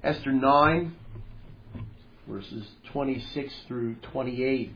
Esther 9, verses 26 through 28.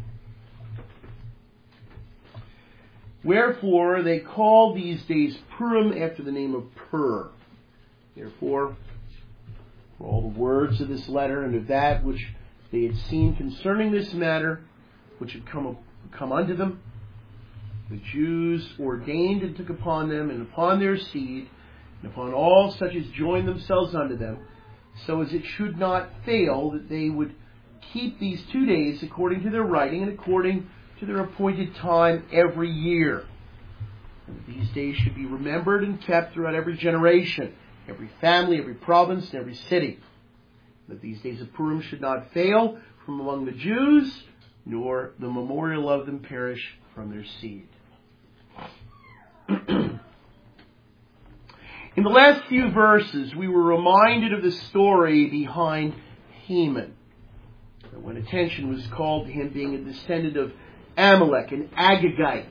Wherefore they call these days Purim after the name of Pur. Therefore, for all the words of this letter and of that which they had seen concerning this matter, which had come unto them, the Jews ordained and took upon them and upon their seed, and upon all such as joined themselves unto them, so as it should not fail that they would keep these 2 days according to their writing and according to their appointed time every year. And that these days should be remembered and kept throughout every generation, every family, every province, and every city. That these days of Purim should not fail from among the Jews, nor the memorial of them perish from their seed. In the last few verses, we were reminded of the story behind Haman. When attention was called to him being a descendant of Amalek, an Agagite.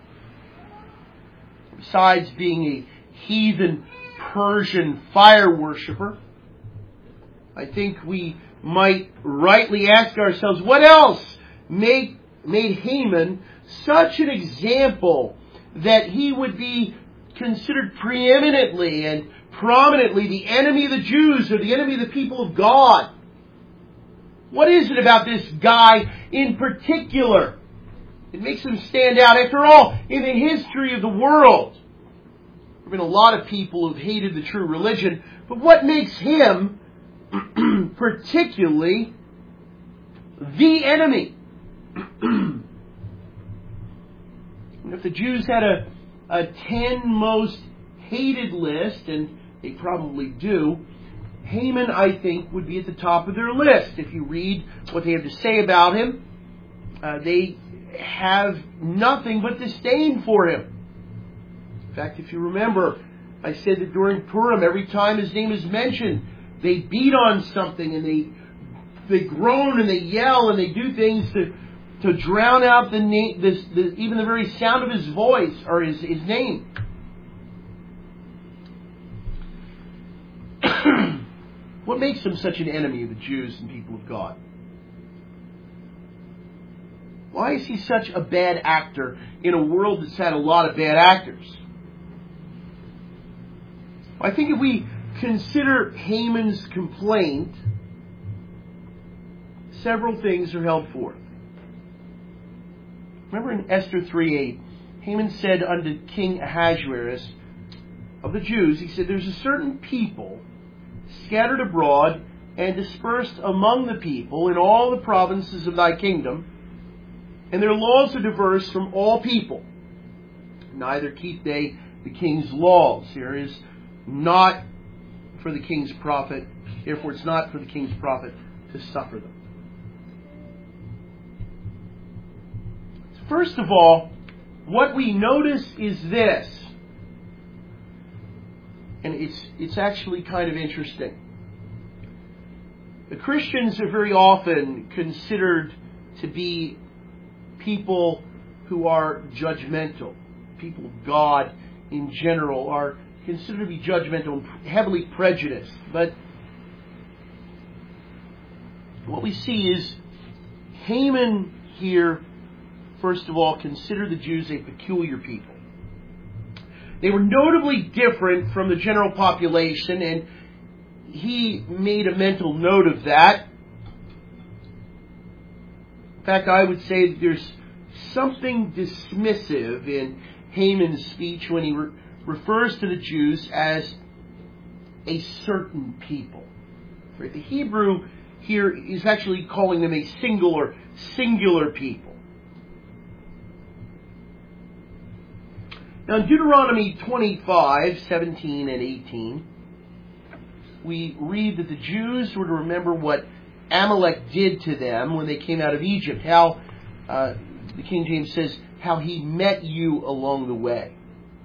Besides being a heathen Persian fire worshipper, I think we might rightly ask ourselves, what else made Haman such an example that he would be considered preeminently and prominently the enemy of the Jews or the enemy of the people of God? What is it about this guy in particular that makes him stand out? After all, in the history of the world, there have been a lot of people who've hated the true religion, but what makes him particularly the enemy? If the Jews had a 10 most hated list, and they probably do, Haman, I think, would be at the top of their list. If you read what they have to say about him, they have nothing but disdain for him. In fact, if you remember, I said that during Purim, every time his name is mentioned, they beat on something and they groan and they yell and they do things to drown out even the very sound of his voice or his name. What makes him such an enemy of the Jews and people of God? Why is he such a bad actor in a world that's had a lot of bad actors? I think if we consider Haman's complaint, several things are held forth. Remember in Esther 3:8, Haman said unto King Ahasuerus of the Jews, he said, there's a certain people scattered abroad and dispersed among the people in all the provinces of thy kingdom, and their laws are diverse from all people. Neither keep they the king's laws. Here is not for the king's profit, therefore it's not for the king's profit to suffer them. First of all, what we notice is this, and it's actually kind of interesting. The Christians are very often considered to be people who are judgmental. People of God in general are considered to be judgmental and heavily prejudiced. But what we see is Haman here, first of all, considered the Jews a peculiar people. They were notably different from the general population, and he made a mental note of that. In fact, I would say that there's something dismissive in Haman's speech when he refers to the Jews as a certain people. Right? The Hebrew here is actually calling them a singular people. Now in Deuteronomy 25:17 and 18, we read that the Jews were to remember what Amalek did to them when they came out of Egypt. How, the King James says, how he met you along the way.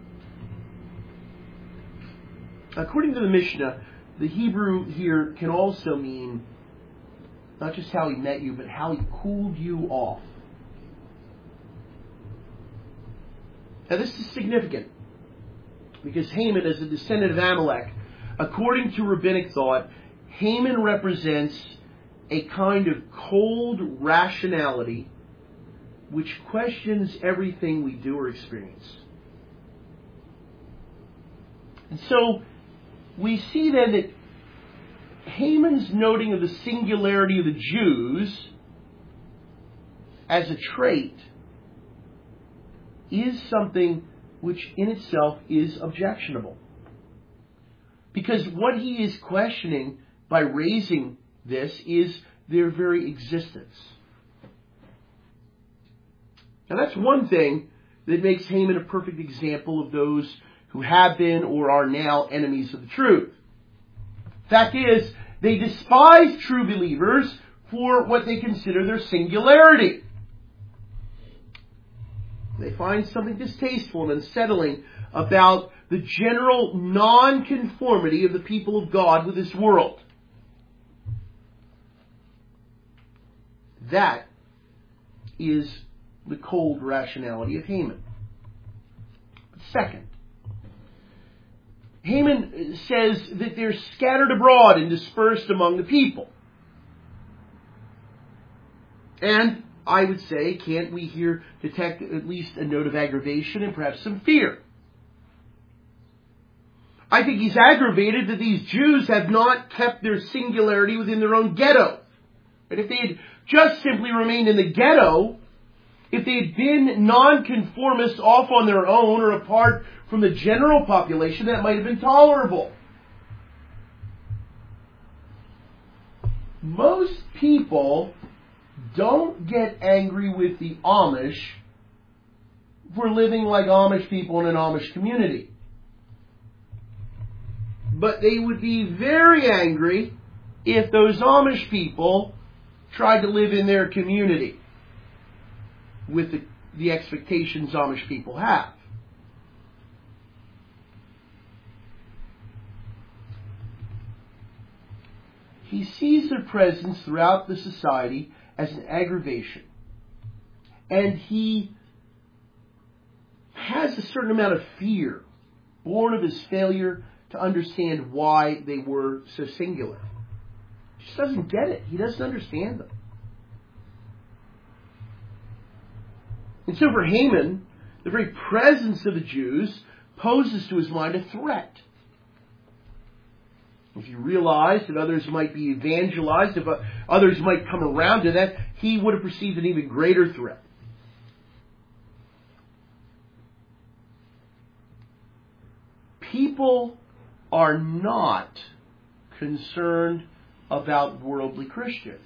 According to the Mishnah, the Hebrew here can also mean not just how he met you, but how he cooled you off. Now this is significant because Haman, as a descendant of Amalek, according to rabbinic thought, Haman represents a kind of cold rationality which questions everything we do or experience. And so we see then that Haman's noting of the singularity of the Jews as a trait is something which in itself is objectionable. Because what he is questioning by raising this is their very existence. Now that's one thing that makes Haman a perfect example of those who have been or are now enemies of the truth. Fact is, they despise true believers for what they consider their singularity. They find something distasteful and unsettling about the general non-conformity of the people of God with this world. That is the cold rationality of Haman. Second, Haman says that they're scattered abroad and dispersed among the people. And I would say, can't we here detect at least a note of aggravation and perhaps some fear? I think he's aggravated that these Jews have not kept their singularity within their own ghetto. And if they had just simply remained in the ghetto, if they had been nonconformists off on their own or apart from the general population, that might have been tolerable. Most people don't get angry with the Amish for living like Amish people in an Amish community. But they would be very angry if those Amish people tried to live in their community with the expectations Amish people have. He sees their presence throughout the society as an aggravation. And he has a certain amount of fear, born of his failure to understand why they were so singular. He just doesn't get it. He doesn't understand them. And so for Haman, the very presence of the Jews poses to his mind a threat. If you realize that others might be evangelized, if others might come around to that, he would have perceived an even greater threat. People are not concerned about worldly Christians.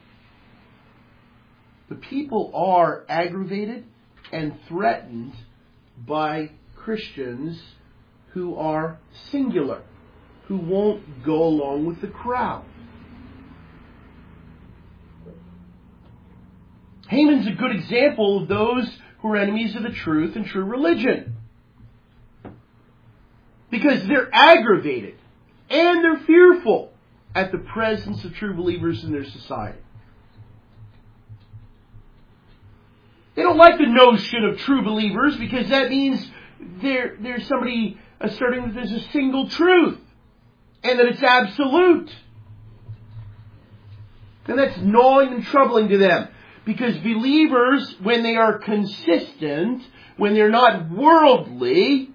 The people are aggravated and threatened by Christians who are singular, who won't go along with the crowd. Haman's a good example of those who are enemies of the truth and true religion. Because they're aggravated and they're fearful at the presence of true believers in their society. They don't like the notion of true believers because that means there's somebody asserting that there's a single truth and that it's absolute. And that's gnawing and troubling to them. Because believers, when they are consistent, when they're not worldly,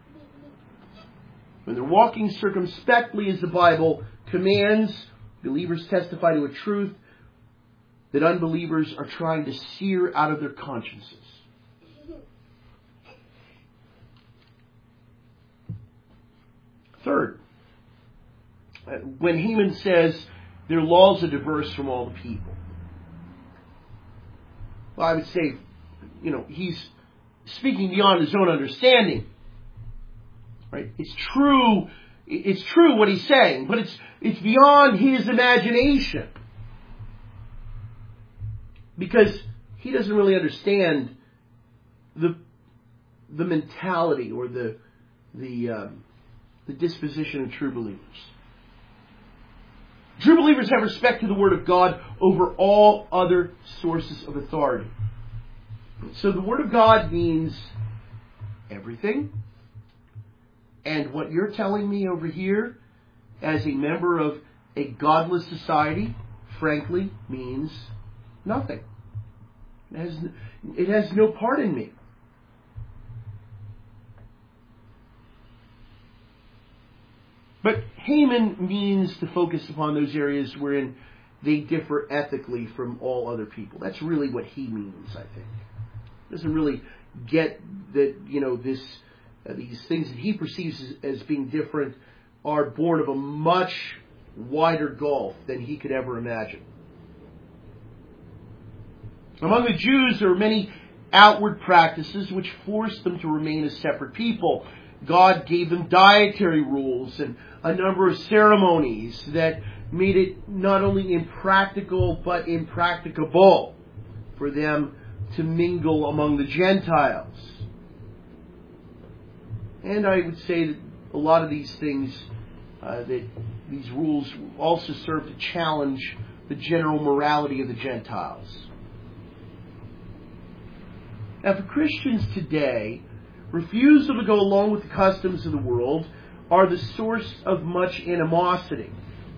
when they're walking circumspectly as the Bible commands, believers testify to a truth that unbelievers are trying to sear out of their consciences. Third, when Haman says their laws are diverse from all the people, well, I would say, he's speaking beyond his own understanding. Right? It's true what he's saying, but it's beyond his imagination. Because he doesn't really understand the mentality or the disposition of true believers. True believers have respect to the Word of God over all other sources of authority. So the Word of God means everything. And what you're telling me over here, as a member of a godless society, frankly, means nothing. It has no part in me. But Haman means to focus upon those areas wherein they differ ethically from all other people. That's really what he means, I think. Doesn't really get that, these things that he perceives as being different are born of a much wider gulf than he could ever imagine. Among the Jews, there are many outward practices which forced them to remain a separate people. God gave them dietary rules and a number of ceremonies that made it not only impractical but impracticable for them to mingle among the Gentiles. And I would say that a lot of these things, that these rules also serve to challenge the general morality of the Gentiles. Now, for Christians today, refusal to go along with the customs of the world are the source of much animosity.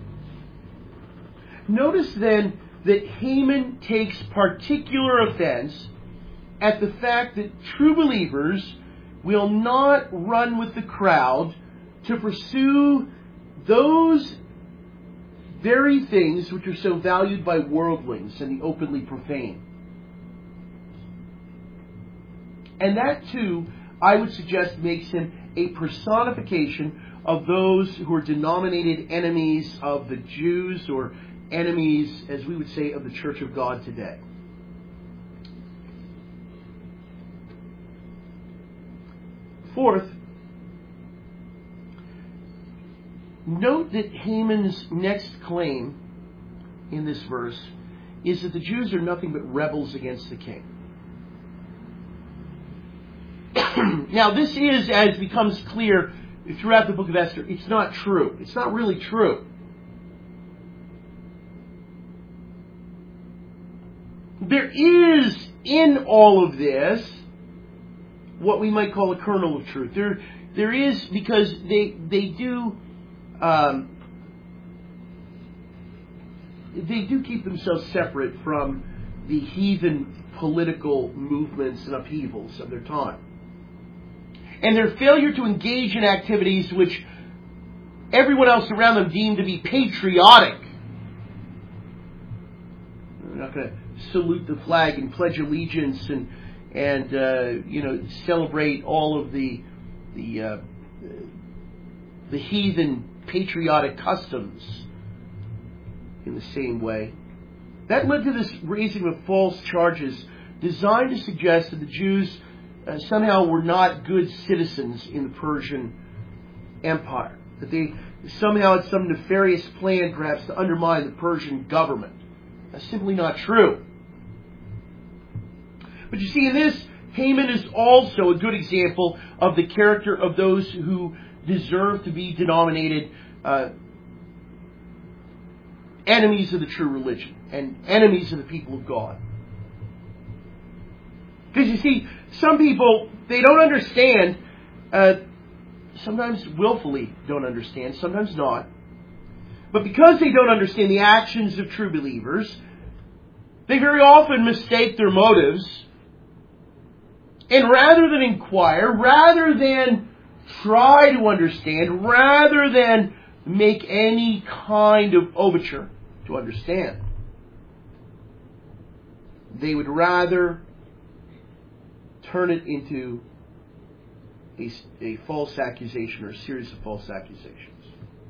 Notice then that Haman takes particular offense at the fact that true believers will not run with the crowd to pursue those very things which are so valued by worldlings and the openly profane. And that too, I would suggest, makes him a personification of those who are denominated enemies of the Jews, or enemies, as we would say, of the Church of God today. Fourth, note that Haman's next claim in this verse is that the Jews are nothing but rebels against the king. Now, this is, as becomes clear throughout the book of Esther, it's not true. It's not really true. There is, in all of this, what we might call a kernel of truth. There is, because they do keep themselves separate from the heathen political movements and upheavals of their time. And their failure to engage in activities which everyone else around them deemed to be patriotic. They're not going to salute the flag and pledge allegiance and celebrate all of the heathen patriotic customs in the same way. That led to this raising of false charges designed to suggest that the Jews somehow were not good citizens in the Persian Empire. That they somehow had some nefarious plan, perhaps, to undermine the Persian government. That's simply not true. But you see, in this, Haman is also a good example of the character of those who deserve to be denominated enemies of the true religion and enemies of the people of God. Because you see, some people, they don't understand, sometimes willfully don't understand, sometimes not. But because they don't understand the actions of true believers, they very often mistake their motives. And rather than inquire, rather than try to understand, rather than make any kind of overture to understand, they would rather turn it into a false accusation or a series of false accusations.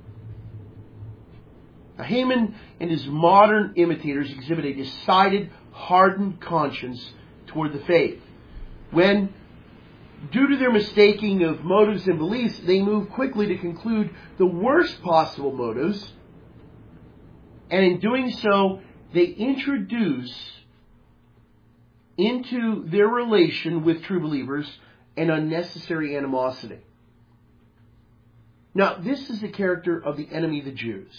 Now, Haman and his modern imitators exhibit a decided, hardened conscience toward the faith. When, due to their mistaking of motives and beliefs, they move quickly to conclude the worst possible motives, and in doing so, they introduce into their relation with true believers an unnecessary animosity. Now, this is the character of the enemy of the Jews.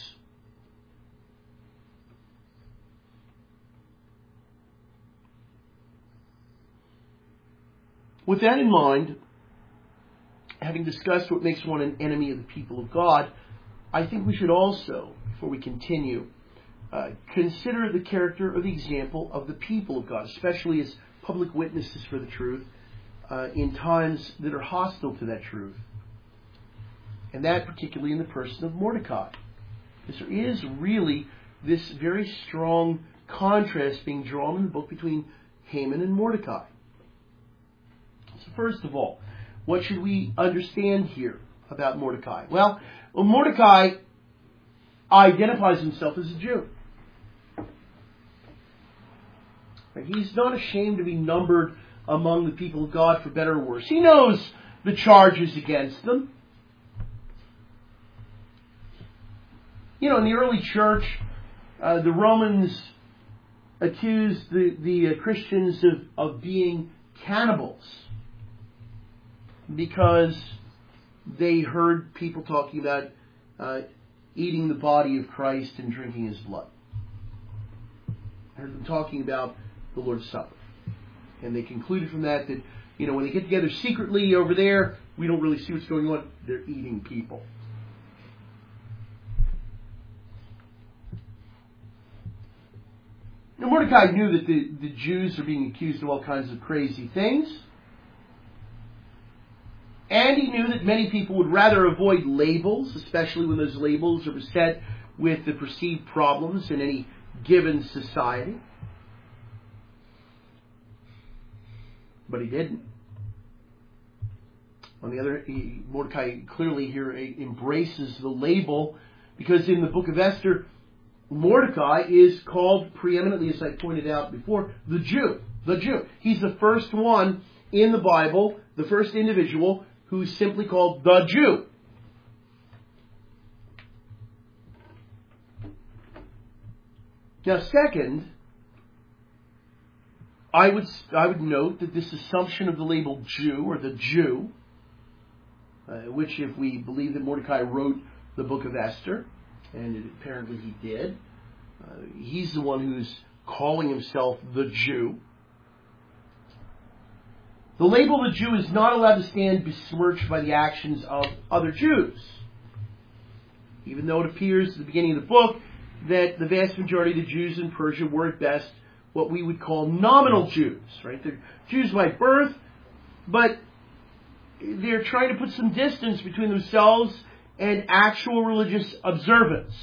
With that in mind, having discussed what makes one an enemy of the people of God, I think we should also, before we continue, consider the character or the example of the people of God, especially as public witnesses for the truth in times that are hostile to that truth. And that particularly in the person of Mordecai. Because there is really this very strong contrast being drawn in the book between Haman and Mordecai. So first of all, what should we understand here about Mordecai? Well, Mordecai identifies himself as a Jew. He's not ashamed to be numbered among the people of God, for better or worse. He knows the charges against them. You know, in the early church, the Romans accused the Christians of being cannibals because they heard people talking about eating the body of Christ and drinking His blood. I heard them talking about the Lord's Supper. And they concluded from that, you know, when they get together secretly over there, we don't really see what's going on. They're eating people. Now, Mordecai knew that the Jews are being accused of all kinds of crazy things. And he knew that many people would rather avoid labels, especially when those labels are beset with the perceived problems in any given society. But he didn't. On the other, Mordecai clearly here embraces the label, because in the book of Esther, Mordecai is called preeminently, as I pointed out before, the Jew. The Jew. He's the first one in the Bible, the first individual who's simply called the Jew. Now, second, I would note that this assumption of the label Jew, or the Jew, which if we believe that Mordecai wrote the book of Esther, and apparently he did, he's the one who's calling himself the Jew. The label the Jew is not allowed to stand besmirched by the actions of other Jews. Even though it appears at the beginning of the book that the vast majority of the Jews in Persia were at best what we would call nominal Jews, right? They're Jews by birth, but they're trying to put some distance between themselves and actual religious observance.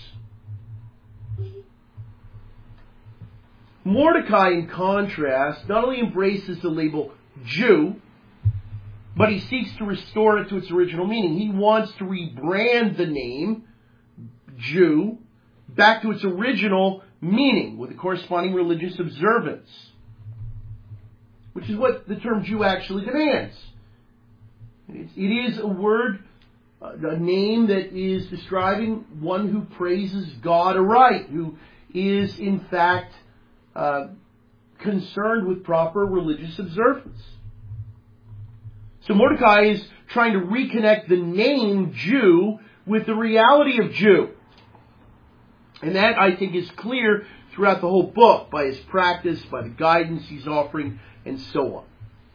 Mordecai, in contrast, not only embraces the label Jew, but he seeks to restore it to its original meaning. He wants to rebrand the name Jew back to its original meaning with a corresponding religious observance, which is what the term Jew actually demands. It is a word, a name that is describing one who praises God aright, who is in fact concerned with proper religious observance. So Mordecai is trying to reconnect the name Jew with the reality of Jew. And that, I think, is clear throughout the whole book by his practice, by the guidance he's offering, and so on.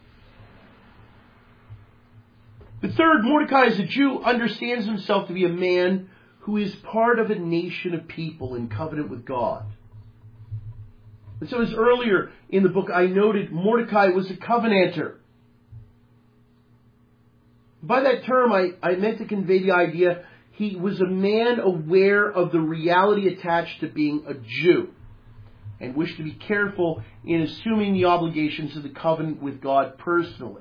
But third, Mordecai as a Jew understands himself to be a man who is part of a nation of people in covenant with God. And so as earlier in the book I noted, Mordecai was a covenanter. By that term, I meant to convey the idea he was a man aware of the reality attached to being a Jew and wished to be careful in assuming the obligations of the covenant with God personally.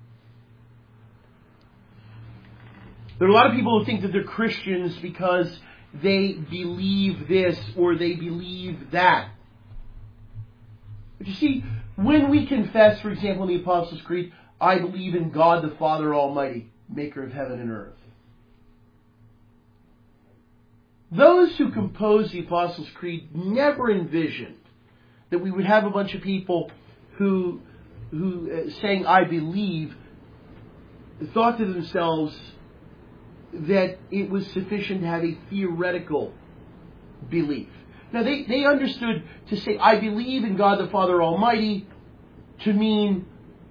There are a lot of people who think that they're Christians because they believe this or they believe that. But you see, when we confess, for example, in the Apostles' Creed, I believe in God the Father Almighty, maker of heaven and earth. Those who composed the Apostles' Creed never envisioned that we would have a bunch of people who saying, I believe, thought to themselves that it was sufficient to have a theoretical belief. Now, they understood to say, I believe in God the Father Almighty, to mean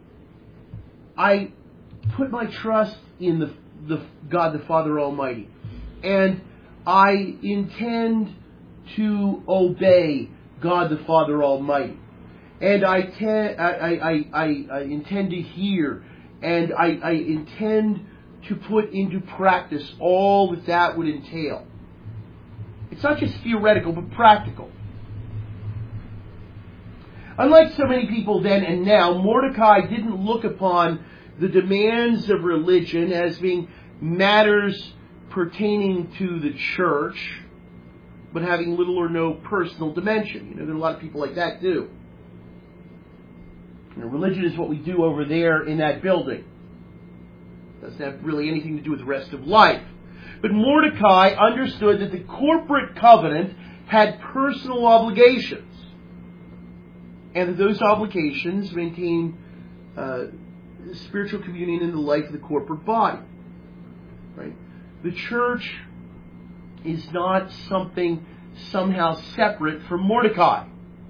I put my trust in the God the Father Almighty. And I intend to obey God the Father Almighty. And I intend to hear, and I intend to put into practice all that would entail. It's not just theoretical, but practical. Unlike so many people then and now, Mordecai didn't look upon the demands of religion as being matters pertaining to the church, but having little or no personal dimension. There are a lot of people like that too. Religion is what we do over there in that building. It doesn't have really anything to do with the rest of life. But Mordecai understood that the corporate covenant had personal obligations, and that those obligations maintain spiritual communion in the life of the corporate body. Right? The church is not something somehow separate from Mordecai.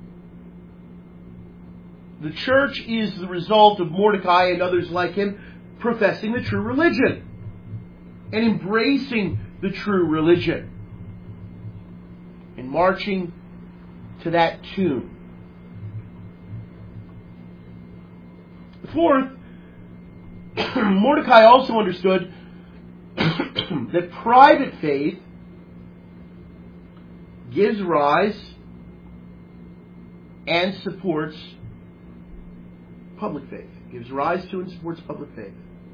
The church is the result of Mordecai and others like him professing the true religion and embracing the true religion and marching to that tune. Fourth, Mordecai also understood that private faith gives rise and supports public faith. Gives rise to and supports public faith.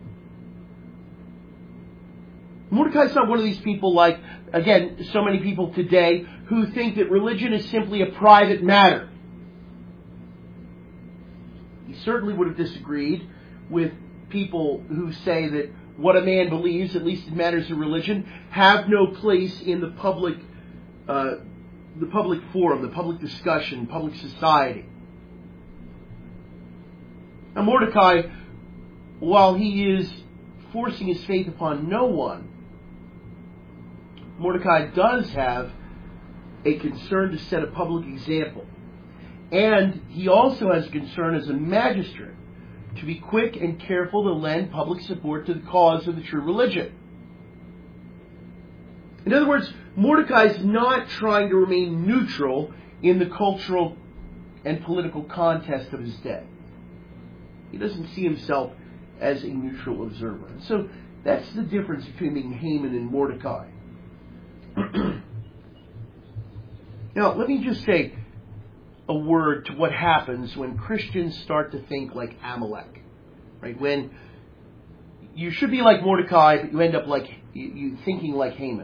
Mordecai's not one of these people like, again, so many people today who think that religion is simply a private matter. He certainly would have disagreed with people who say that what a man believes, at least in matters of religion, have no place in the public forum, the public discussion, public society. Now Mordecai, while he is forcing his faith upon no one, Mordecai does have a concern to set a public example. And he also has a concern as a magistrate to be quick and careful to lend public support to the cause of the true religion. In other words, Mordecai is not trying to remain neutral in the cultural and political contest of his day. He doesn't see himself as a neutral observer. And so that's the difference between being Haman and Mordecai. Now, let me just say a word to what happens when Christians start to think like Amalek. Right? When you should be like Mordecai, but you end up like you thinking like Haman.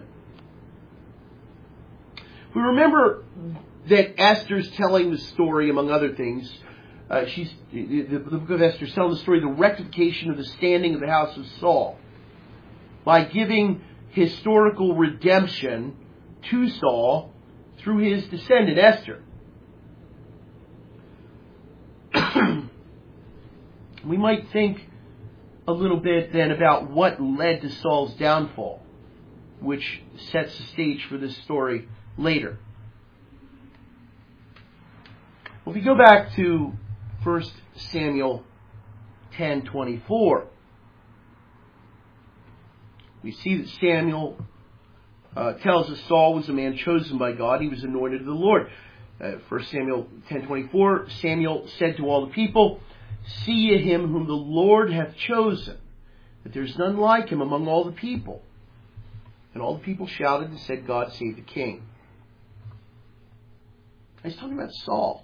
We remember that Esther's telling the story, among other things. The book of Esther is telling the story of the rectification of the standing of the house of Saul by giving historical redemption to Saul through his descendant Esther. We might think a little bit then about what led to Saul's downfall, which sets the stage for this story later. Well, if you go back to 1 Samuel 10:24, we see that Samuel tells us Saul was a man chosen by God. He was anointed of the Lord. 1 Samuel 10:24, Samuel said to all the people, "See ye him whom the Lord hath chosen, that there is none like him among all the people." And all the people shouted and said, "God save the king." He's talking about Saul.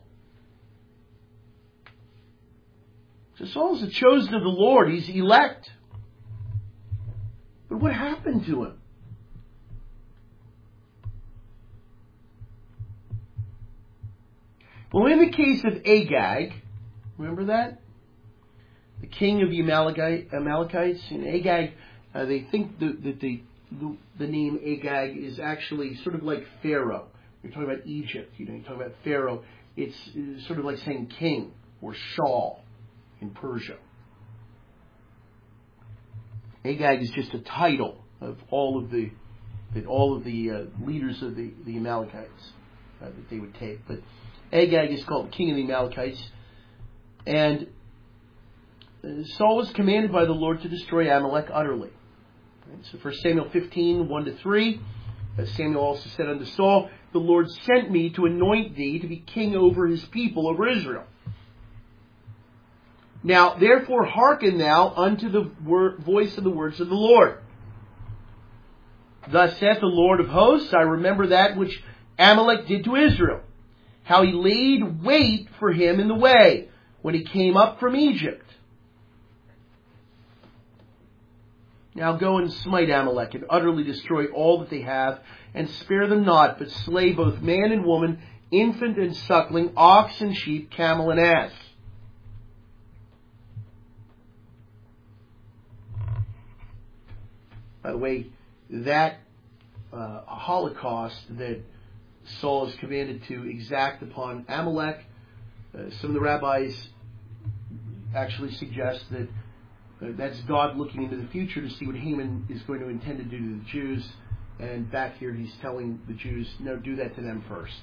So Saul is the chosen of the Lord. He's elect. But what happened to him? Well, in the case of Agag, remember that? The king of the Amalekites. In Agag, they think that the name Agag is actually sort of like Pharaoh. You're talking about Egypt. You're talking about Pharaoh. It's sort of like saying king or Shah in Persia. Agag is just a title of all of the leaders of the Amalekites that they would take. But Agag is called king of the Amalekites. And Saul was commanded by the Lord to destroy Amalek utterly. So 1 Samuel 15:1-3, Samuel also said unto Saul, the Lord sent me to anoint thee to be king over his people, over Israel. Now, therefore, hearken thou unto the voice of the words of the Lord. Thus saith the Lord of hosts, I remember that which Amalek did to Israel, how he laid wait for him in the way, when he came up from Egypt. Now go and smite Amalek, and utterly destroy all that they have, and spare them not, but slay both man and woman, infant and suckling, ox and sheep, camel and ass. By the way, that Holocaust that Saul is commanded to exact upon Amalek, some of the rabbis actually suggest that that's God looking into the future to see what Haman is going to intend to do to the Jews. And back here he's telling the Jews, no, do that to them first.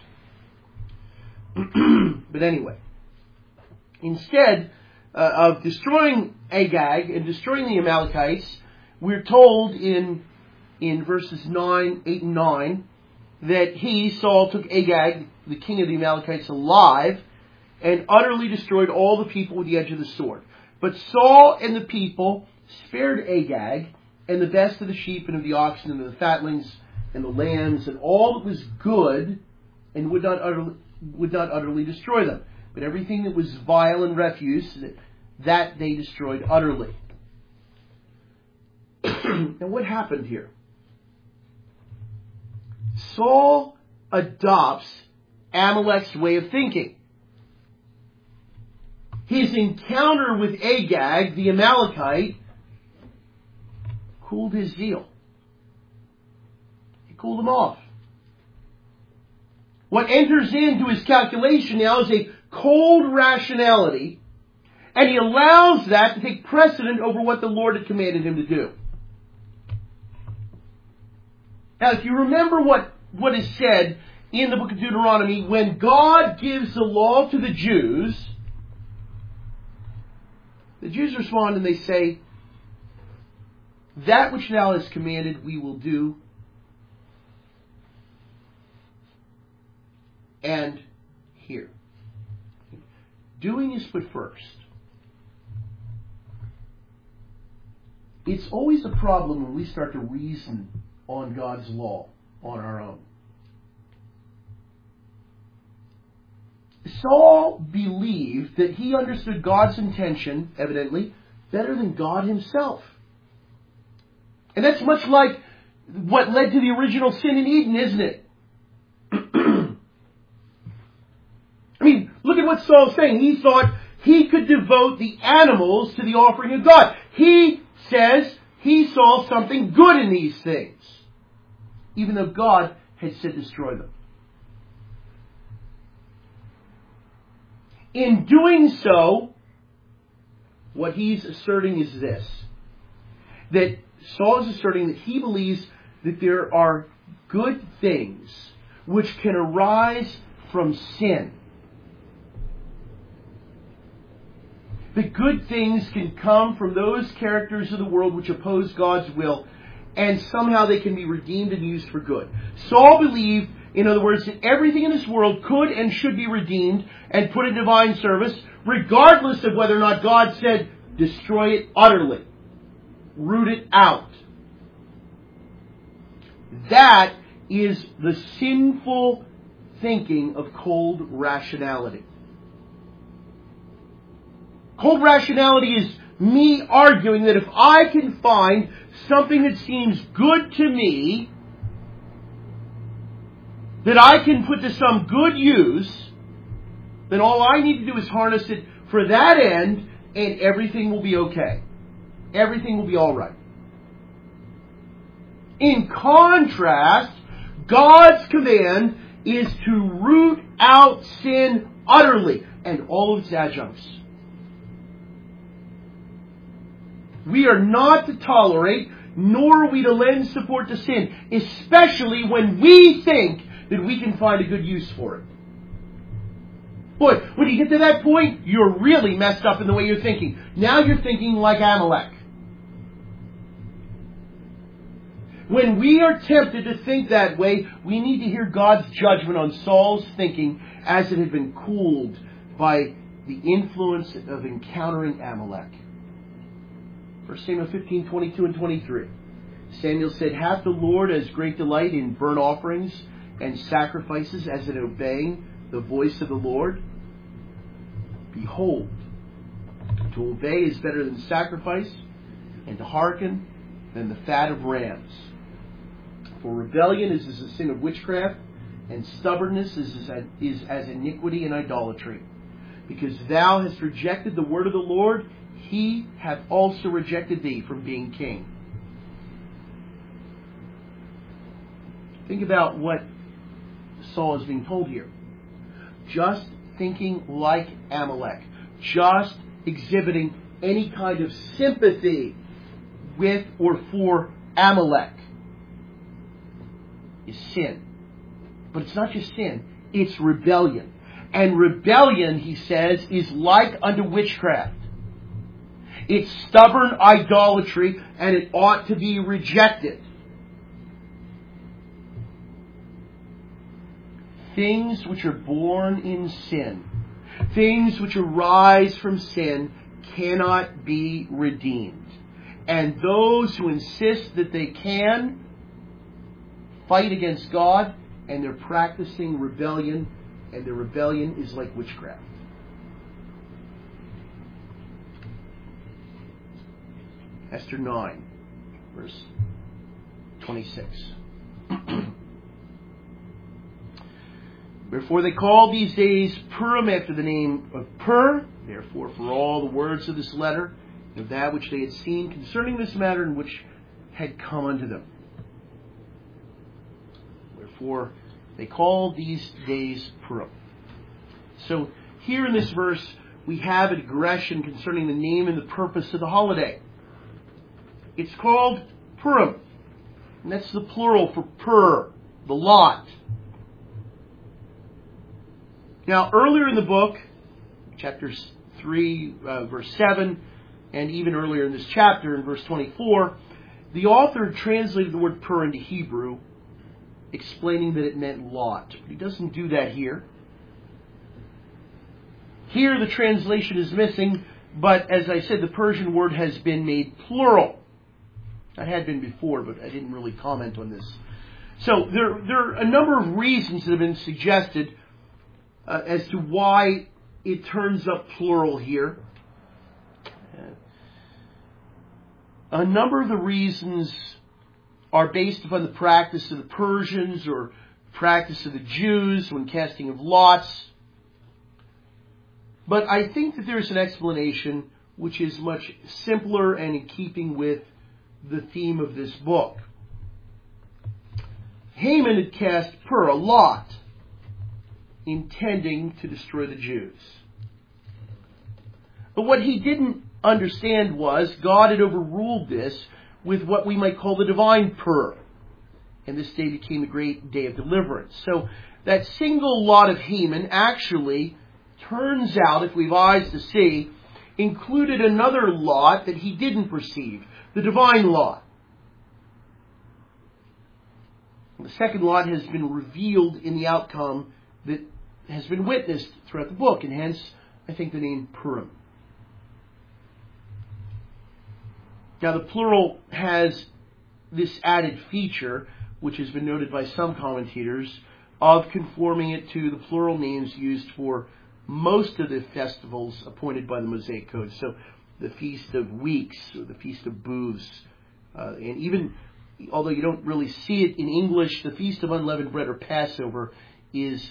But anyway, instead of destroying Agag and destroying the Amalekites, we're told in verses 8 and 9, that Saul, took Agag, the king of the Amalekites, alive, and utterly destroyed all the people with the edge of the sword. But Saul and the people spared Agag, and the best of the sheep and of the oxen and of the fatlings and the lambs, and all that was good, and would not utterly destroy them. But everything that was vile and refuse, that they destroyed utterly. Now what happened here? Saul adopts Amalek's way of thinking. His encounter with Agag, the Amalekite, cooled his zeal. He cooled him off. What enters into his calculation now is a cold rationality, and he allows that to take precedent over what the Lord had commanded him to do. Now, if you remember what is said in the book of Deuteronomy, when God gives the law to the Jews respond and they say, that which thou hast commanded we will do, and hear. Doing is put first. It's always a problem when we start to reason on God's law on our own. Saul believed that he understood God's intention, evidently, better than God himself. And that's much like what led to the original sin in Eden, isn't it? I mean, look at what Saul's saying. He thought he could devote the animals to the offering of God. He says he saw something good in these things, even though God had said destroy them. In doing so, what he's asserting is this, that Saul is asserting that he believes that there are good things which can arise from sin. That good things can come from those characters of the world which oppose God's will, and somehow they can be redeemed and used for good. Saul believed, in other words, that everything in this world could and should be redeemed and put in divine service, regardless of whether or not God said, destroy it utterly. Root it out. That is the sinful thinking of cold rationality. Cold rationality is me arguing that if I can find something that seems good to me, that I can put to some good use, then all I need to do is harness it for that end, and everything will be okay. Everything will be all right. In contrast, God's command is to root out sin utterly and all of its adjuncts. We are not to tolerate, nor are we to lend support to sin, especially when we think that we can find a good use for it. Boy, when you get to that point, you're really messed up in the way you're thinking. Now you're thinking like Amalek. When we are tempted to think that way, we need to hear God's judgment on Saul's thinking as it had been cooled by the influence of encountering Amalek. 1 Samuel 15, 22 and 23. Samuel said, "Hath the Lord as great delight in burnt offerings and sacrifices as in obeying the voice of the Lord? Behold, to obey is better than sacrifice, and to hearken than the fat of rams. For rebellion is as a sin of witchcraft, and stubbornness is as iniquity and idolatry. Because thou hast rejected the word of the Lord, he hath also rejected thee from being king." Think about what Saul is being told here. Just thinking like Amalek, just exhibiting any kind of sympathy with or for Amalek is sin. But it's not just sin, it's rebellion. And rebellion, he says, is like unto witchcraft. It's stubborn idolatry, and it ought to be rejected. Things which are born in sin, things which arise from sin, cannot be redeemed. And those who insist that they can fight against God, and they're practicing rebellion, and their rebellion is like witchcraft. Esther 9, verse 26. Wherefore they call these days Purim after the name of Pur. Therefore, for all the words of this letter, of that which they had seen concerning this matter, and which had come unto them. Wherefore they call these days Purim. So here in this verse, we have a digression concerning the name and the purpose of the holiday. It's called Purim, and that's the plural for Pur, the lot. Now, earlier in the book, chapter 3, verse 7, and even earlier in this chapter, in verse 24, the author translated the word Pur into Hebrew, explaining that it meant lot. But he doesn't do that here. Here the translation is missing, but as I said, the Persian word has been made plural. That had been before, but I didn't really comment on this. So there are a number of reasons that have been suggested as to why it turns up plural here. A number of the reasons are based upon the practice of the Persians or practice of the Jews when casting of lots. But I think that there's an explanation which is much simpler and in keeping with the theme of this book. Haman had cast Pur, a lot, intending to destroy the Jews. But what he didn't understand was God had overruled this with what we might call the divine Pur. And this day became a great day of deliverance. So that single lot of Haman actually turns out, if we've eyes to see, included another lot that he didn't perceive, the divine lot. The second lot has been revealed in the outcome that has been witnessed throughout the book, and hence, I think, the name Purim. Now, the plural has this added feature, which has been noted by some commentators, of conforming it to the plural names used for most of the festivals appointed by the Mosaic Code. So, the Feast of Weeks, or the Feast of Booths, and even, although you don't really see it in English, the Feast of Unleavened Bread, or Passover, is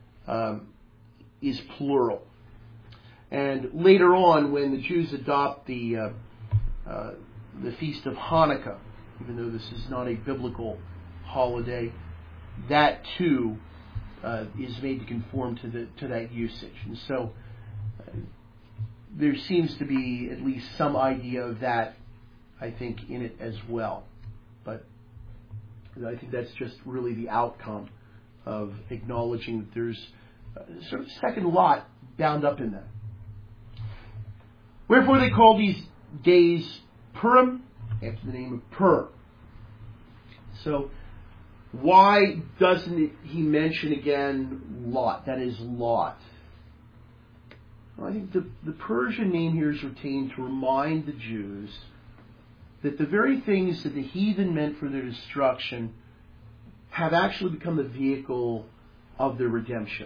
plural. And later on, when the Jews adopt the Feast of Hanukkah, even though this is not a biblical holiday, that too is made to conform to that usage. And so there seems to be at least some idea of that, I think, in it as well. But I think that's just really the outcome of acknowledging that there's a sort of second lot bound up in that. Wherefore they call these days Purim, after the name of Pur. So why doesn't he mention again Lot? That is Lot. Well, I think the Persian name here is retained to remind the Jews that the very things that the heathen meant for their destruction have actually become the vehicle of their redemption.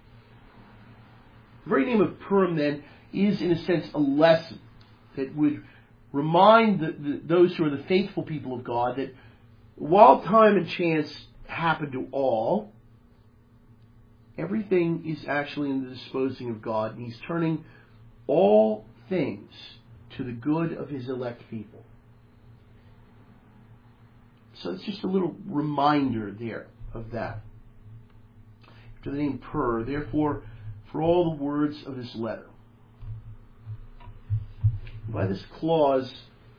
The very name of Purim, then, is in a sense a lesson that would remind those who are the faithful people of God that while time and chance happen to all, everything is actually in the disposing of God, and He's turning all things to the good of His elect people. So it's just a little reminder there of that. After the name Pur, therefore, for all the words of this letter. By this clause,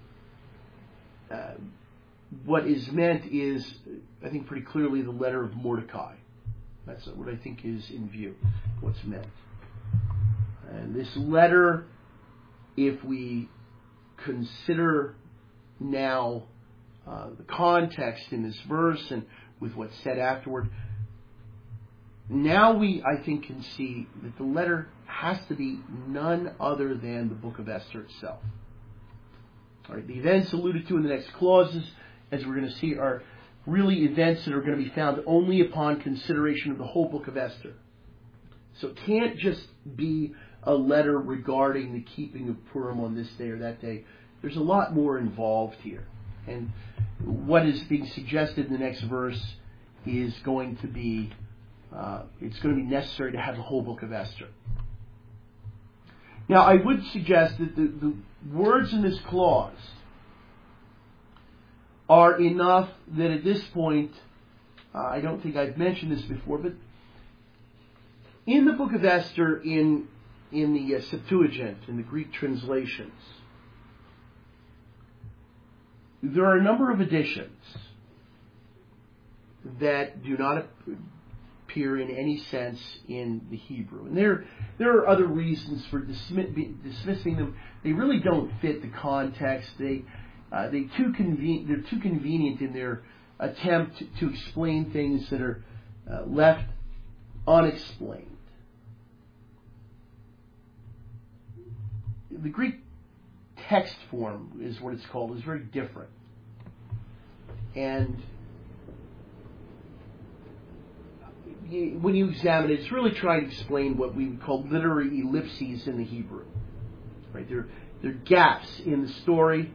what is meant is, I think pretty clearly, the letter of Mordecai. That's what I think is in view, what's meant. And this letter, if we consider now the context in this verse and with what's said afterward, now we, I think, can see that the letter has to be none other than the book of Esther itself. All right, the events alluded to in the next clauses, as we're going to see, are really events that are going to be found only upon consideration of the whole book of Esther. So it can't just be a letter regarding the keeping of Purim on this day or that day. There's a lot more involved here. And what is being suggested in the next verse is going to be, it's going to be necessary to have the whole book of Esther. Now, I would suggest that the words in this clause are enough that at this point, I don't think I've mentioned this before, but in the book of Esther, in the Septuagint, in the Greek translations, there are a number of editions that do not appear in any sense in the Hebrew. And there are other reasons for dismissing them. They really don't fit the context. They're too convenient in their attempt to explain things that are left unexplained. The Greek text form is what it's called, is very different. And when you examine it, it's really trying to explain what we would call literary ellipses in the Hebrew. Right? They're gaps in the story.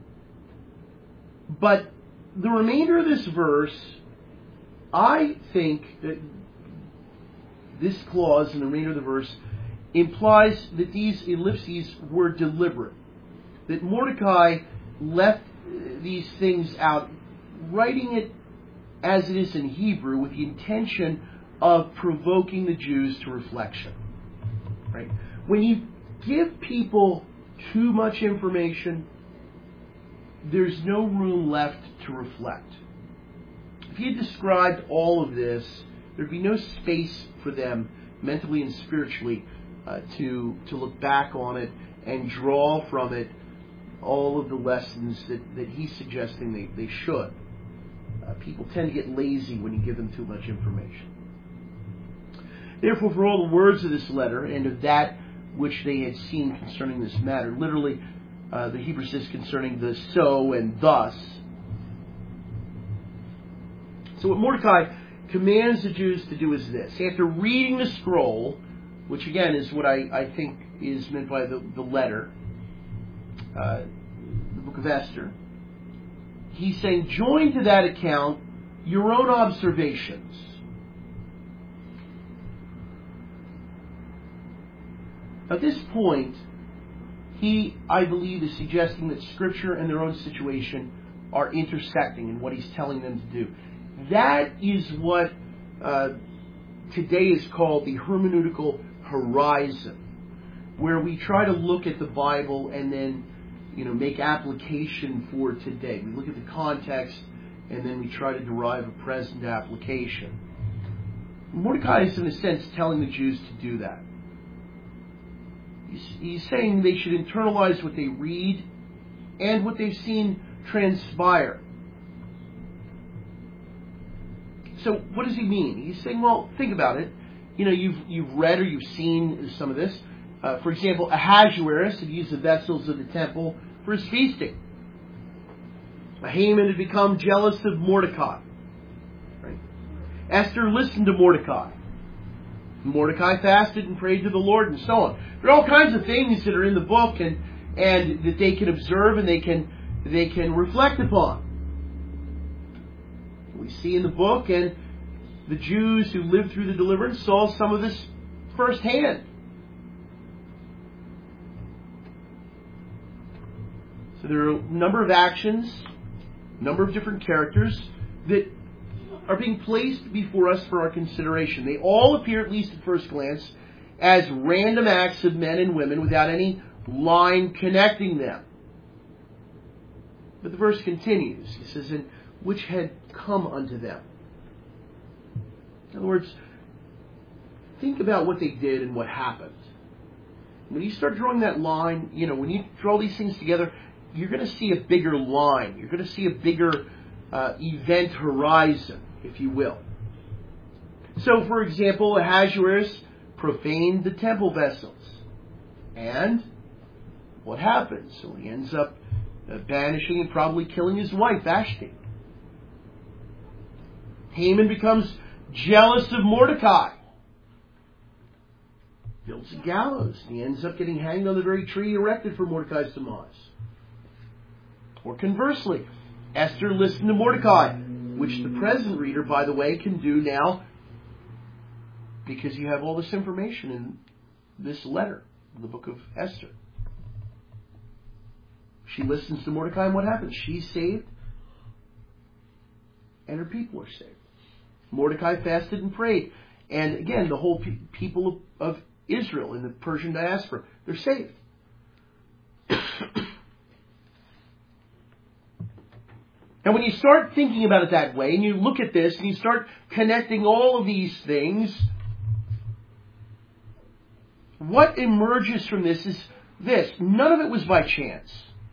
But the remainder of this verse, I think that this clause in the remainder of the verse implies that these ellipses were deliberate. That Mordecai left these things out, writing it as it is in Hebrew with the intention of provoking the Jews to reflection. Right? When you give people too much information, there's no room left to reflect. If he had described all of this, there'd be no space for them, mentally and spiritually, to look back on it and draw from it all of the lessons that he's suggesting they should. People tend to get lazy when you give them too much information. Therefore, for all the words of this letter and of that which they had seen concerning this matter, literally, the Hebrew says concerning the so and thus. So what Mordecai commands the Jews to do is this. After reading the scroll, which again is what I think is meant by the letter, the book of Esther, he's saying, join to that account your own observations. At this point, he, I believe, is suggesting that Scripture and their own situation are intersecting in what he's telling them to do. That is what today is called the hermeneutical horizon, where we try to look at the Bible and then, make application for today. We look at the context and then we try to derive a present application. Mordecai is, in a sense, telling the Jews to do that. He's saying they should internalize what they read and what they've seen transpire. so what does he mean? He's saying, well, think about it. You've read or you've seen some of this. For example, Ahasuerus had used the vessels of the temple for his feasting. Haman had become jealous of Mordecai. Right? Esther listened to Mordecai. Mordecai fasted and prayed to the Lord, and so on. There are all kinds of things that are in the book and that they can observe and they can reflect upon. We see in the book, and the Jews who lived through the deliverance saw some of this firsthand. So there are a number of actions, a number of different characters that are being placed before us for our consideration. They all appear, at least at first glance, as random acts of men and women without any line connecting them. But the verse continues. He says, "And which had come unto them." In other words, think about what they did and what happened. When you start drawing that line, when you draw these things together, you're going to see a bigger line. You're going to see a bigger event horizon, if you will. So, for example, Ahasuerus profaned the temple vessels. And what happens? So he ends up banishing and probably killing his wife, Vashti. Haman becomes jealous of Mordecai. Builds a gallows. And he ends up getting hanged on the very tree erected for Mordecai's demise. Or conversely, Esther listened to Mordecai, which the present reader, by the way, can do now because you have all this information in this letter, the book of Esther. She listens to Mordecai, and what happens? She's saved, and her people are saved. Mordecai fasted and prayed. And again, the whole people of Israel in the Persian diaspora, they're saved. And when you start thinking about it that way, and you look at this, and you start connecting all of these things, what emerges from this is this. None of it was by chance.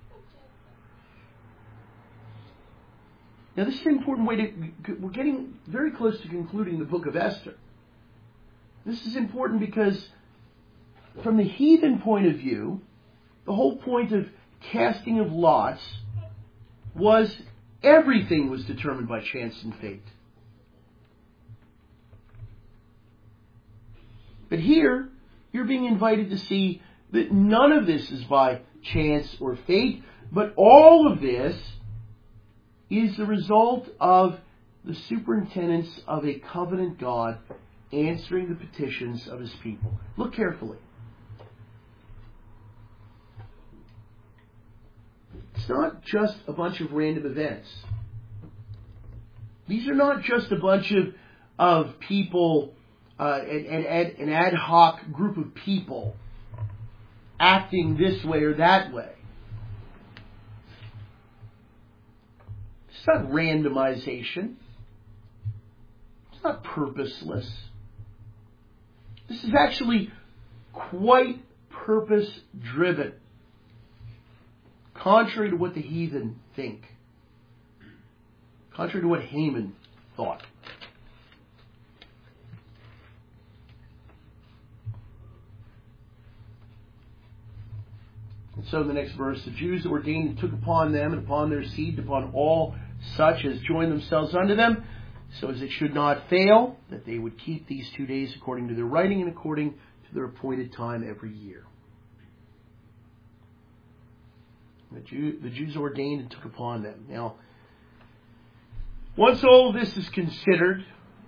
Now, this is an important way we're getting very close to concluding the book of Esther. This is important because from the heathen point of view, the whole point of casting of lots was everything was determined by chance and fate. But here, you're being invited to see that none of this is by chance or fate, but all of this is the result of the superintendence of a covenant God answering the petitions of his people. Look carefully. It's not just a bunch of random events. These are not just a bunch of people, an ad hoc group of people acting this way or that way. It's not randomization. It's not purposeless. This is actually quite purpose-driven, contrary to what the heathen think, contrary to what Haman thought. And so in the next verse, the Jews ordained and took upon them and upon their seed, upon all such as joined themselves unto them, so as it should not fail, that they would keep these 2 days according to their writing and according to their appointed time every year. The Jews ordained and took upon them. Now, once all this is considered,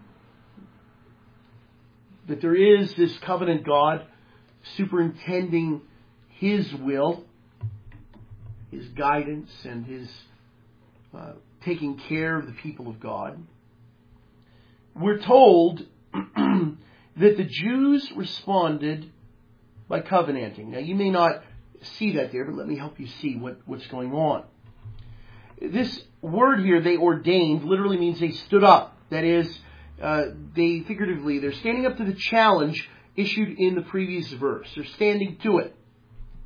that there is this covenant God superintending his will, his guidance, and his taking care of the people of God, we're told that the Jews responded by covenanting. Now, you may not see that there, but let me help you see what's going on. This word here, they ordained, literally means they stood up. That is, they're standing up to the challenge issued in the previous verse. They're standing to it.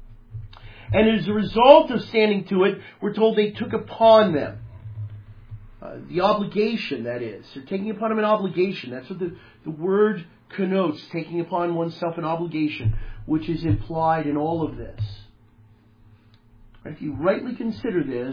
And as a result of standing to it, we're told they took upon them. The obligation, that is. They're taking upon him an obligation. That's what the word connotes, taking upon oneself an obligation, which is implied in all of this. If you rightly consider this,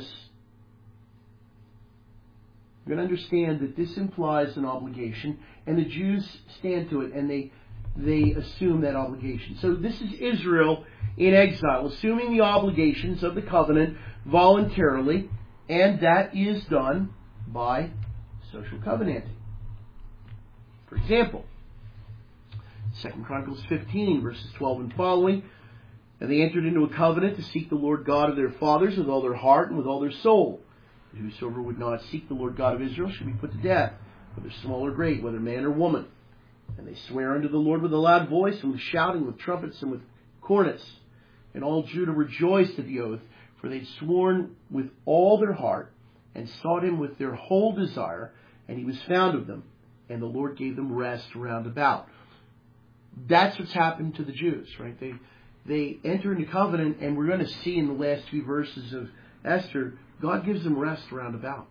you're going to understand that this implies an obligation, and the Jews stand to it, and they assume that obligation. So this is Israel in exile, assuming the obligations of the covenant voluntarily, and that is done by social covenanting. For example, 2 Chronicles 15, verses 12 and following, and they entered into a covenant to seek the Lord God of their fathers with all their heart and with all their soul. And whosoever would not seek the Lord God of Israel should be put to death, whether small or great, whether man or woman. And they swear unto the Lord with a loud voice, and with shouting, with trumpets, and with cornets. And all Judah rejoiced at the oath, for they had sworn with all their heart, and sought him with their whole desire, and he was found of them, and the Lord gave them rest round about. That's what's happened to the Jews, right? They enter into covenant, and we're going to see in the last few verses of Esther, God gives them rest round about.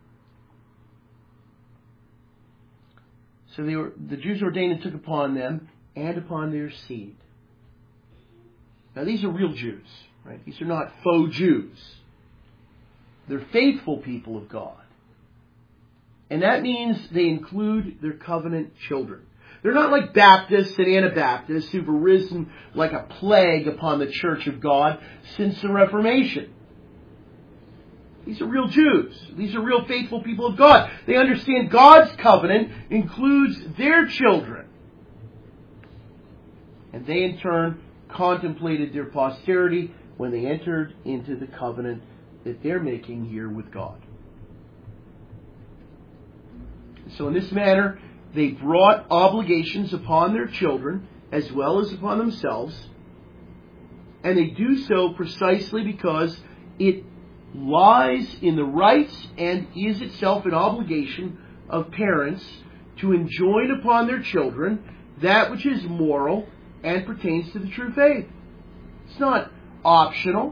So the Jews ordained and took upon them and upon their seed. Now these are real Jews, right? These are not faux Jews. They're faithful people of God. And that means they include their covenant children. They're not like Baptists and Anabaptists who've arisen like a plague upon the Church of God since the Reformation. These are real Jews. These are real faithful people of God. They understand God's covenant includes their children. And they in turn contemplated their posterity when they entered into the covenant that they're making here with God. So in this manner, they brought obligations upon their children as well as upon themselves. And they do so precisely because it lies in the rights and is itself an obligation of parents to enjoin upon their children that which is moral and pertains to the true faith. It's not optional.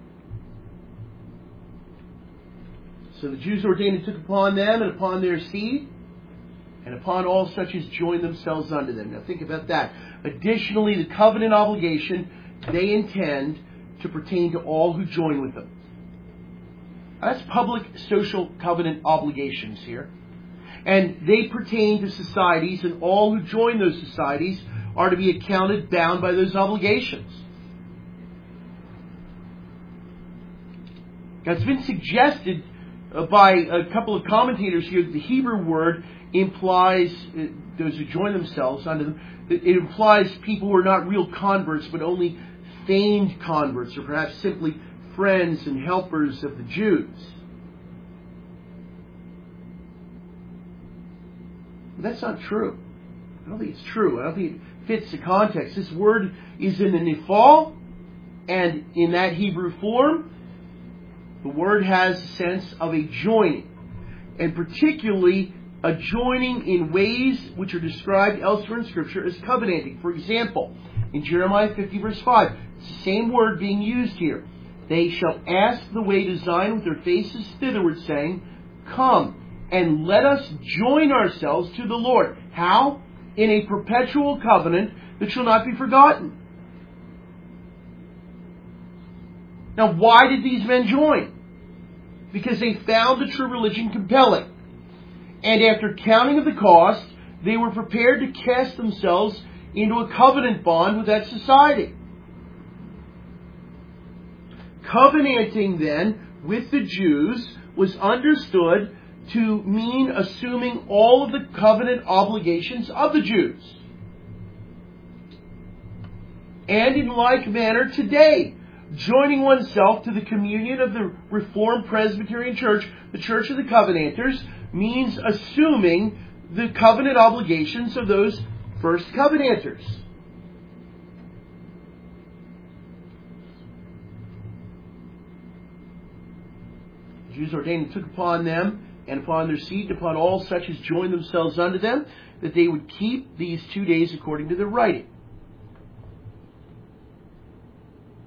So the Jews ordained and took upon them and upon their seed, and upon all such as join themselves unto them. Now think about that. Additionally, the covenant obligation they intend to pertain to all who join with them. That's public social covenant obligations here. And they pertain to societies, and all who join those societies are to be accounted bound by those obligations. Now it's been suggested by a couple of commentators here that the Hebrew word implies those who join themselves unto them. It implies people who are not real converts, but only feigned converts, or perhaps simply friends and helpers of the Jews. But that's not true. I don't think it's true. I don't think it fits the context. This word is in the Nephal, and in that Hebrew form, the word has a sense of a joining, and particularly a joining in ways which are described elsewhere in Scripture as covenanting. For example, in Jeremiah 50 verse 5, it's the same word being used here. They shall ask the way to Zion with their faces thitherward, saying, Come, and let us join ourselves to the Lord. How? In a perpetual covenant that shall not be forgotten. Now, why did these men join? Because they found the true religion compelling. And after counting of the cost, they were prepared to cast themselves into a covenant bond with that society. Covenanting then with the Jews was understood to mean assuming all of the covenant obligations of the Jews. And in like manner today, joining oneself to the communion of the Reformed Presbyterian Church, the Church of the Covenanters, means assuming the covenant obligations of those first Covenanters. The Jews ordained and took upon them and upon their seed, and upon all such as joined themselves unto them, that they would keep these 2 days according to their writing.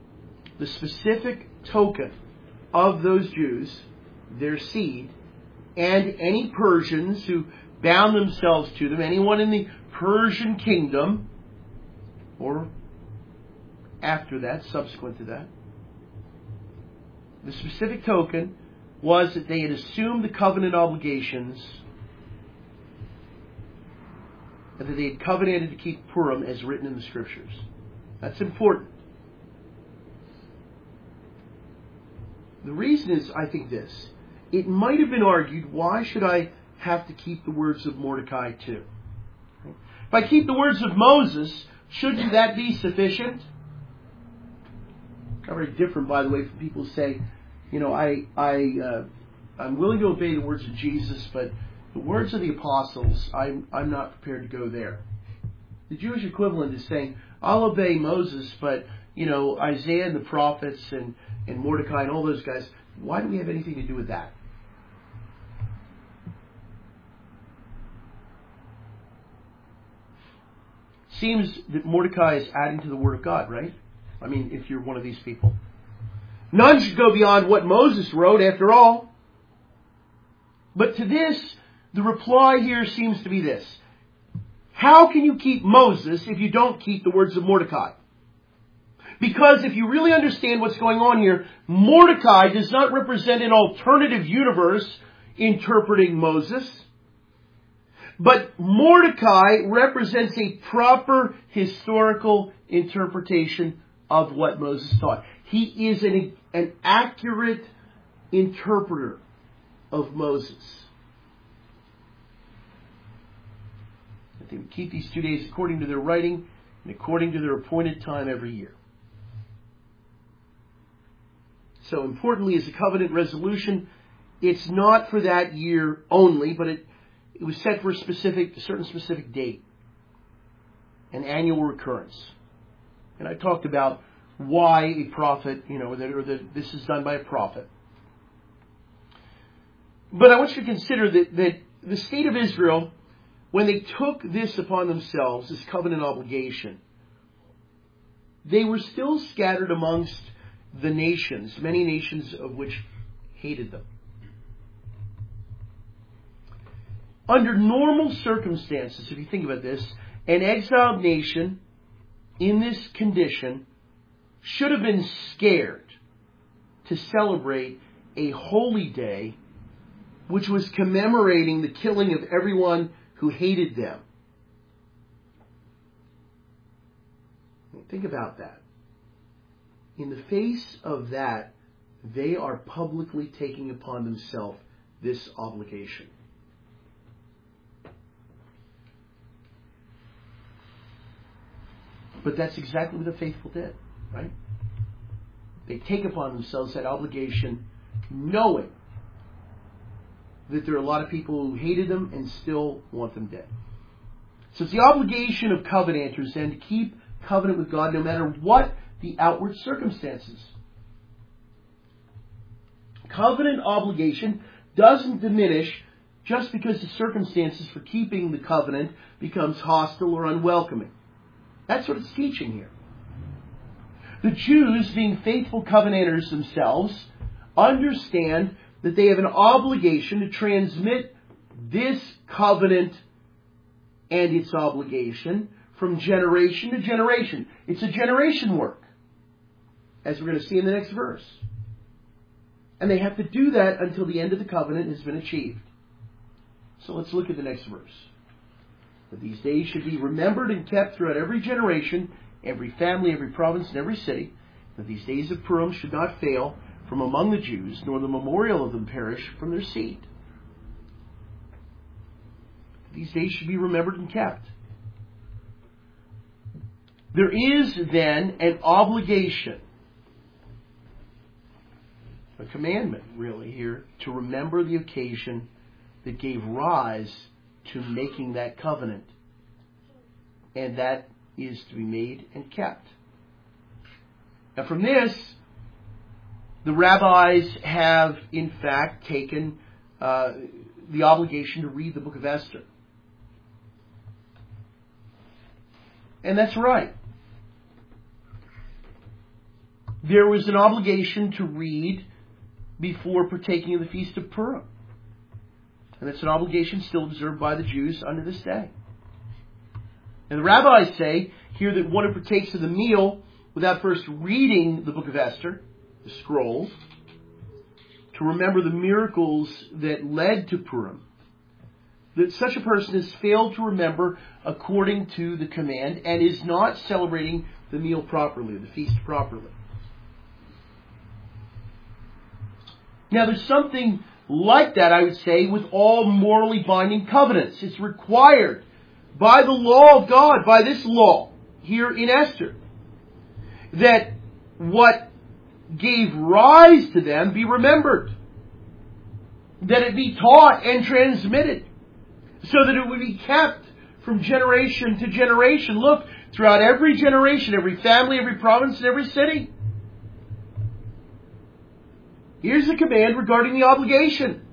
The specific token of those Jews, their seed, and any Persians who bound themselves to them, anyone in the Persian kingdom, or after that, subsequent to that. The specific token was that they had assumed the covenant obligations and that they had covenanted to keep Purim as written in the Scriptures. That's important. The reason is, I think, this. It might have been argued, why should I have to keep the words of Mordecai too? If I keep the words of Moses, shouldn't that be sufficient? Not very different, by the way, from people who say, I'm willing to obey the words of Jesus, but the words of the apostles, I'm not prepared to go there. The Jewish equivalent is saying, I'll obey Moses, but Isaiah and the prophets and Mordecai and all those guys, why do we have anything to do with that? Seems that Mordecai is adding to the Word of God, right? I mean, if you're one of these people. None should go beyond what Moses wrote, after all. But to this, the reply here seems to be this. How can you keep Moses if you don't keep the words of Mordecai? Because if you really understand what's going on here, Mordecai does not represent an alternative universe interpreting Moses. But Mordecai represents a proper historical interpretation of what Moses taught. He is an accurate interpreter of Moses. That they would keep these 2 days according to their writing and according to their appointed time every year. So importantly, as a covenant resolution, it's not for that year only, but it was set for a certain specific date, an annual recurrence. And I talked about why a prophet, that this is done by a prophet. But I want you to consider that the state of Israel, when they took this upon themselves, this covenant obligation, they were still scattered amongst the nations, many nations of which hated them. Under normal circumstances, if you think about this, an exiled nation in this condition should have been scared to celebrate a holy day which was commemorating the killing of everyone who hated them. Think about that. In the face of that, they are publicly taking upon themselves this obligation. But that's exactly what the faithful did, right? They take upon themselves that obligation knowing that there are a lot of people who hated them and still want them dead. So it's the obligation of covenanters then to keep covenant with God no matter what the outward circumstances. Covenant obligation doesn't diminish just because the circumstances for keeping the covenant becomes hostile or unwelcoming. That's what it's teaching here. The Jews, being faithful covenanters themselves, understand that they have an obligation to transmit this covenant and its obligation from generation to generation. It's a generation work, as we're going to see in the next verse. And they have to do that until the end of the covenant has been achieved. So let's look at the next verse. That these days should be remembered and kept throughout every generation, every family, every province, and every city. That these days of Purim should not fail from among the Jews, nor the memorial of them perish from their seed. These days should be remembered and kept. There is then an obligation, a commandment really here, to remember the occasion that gave rise to making that covenant. And that is to be made and kept. Now from this, the rabbis have in fact taken the obligation to read the book of Esther. And that's right. There was an obligation to read before partaking of the Feast of Purim. And it's an obligation still observed by the Jews unto this day. And the rabbis say here that one who partakes of the meal without first reading the book of Esther, the scroll, to remember the miracles that led to Purim, that such a person has failed to remember according to the command and is not celebrating the meal properly, the feast properly. Now there's something like that, I would say, with all morally binding covenants. It's required by the law of God, by this law here in Esther, that what gave rise to them be remembered, that it be taught and transmitted, so that it would be kept from generation to generation. Look, throughout every generation, every family, every province, and every city. Here's the command regarding the obligation.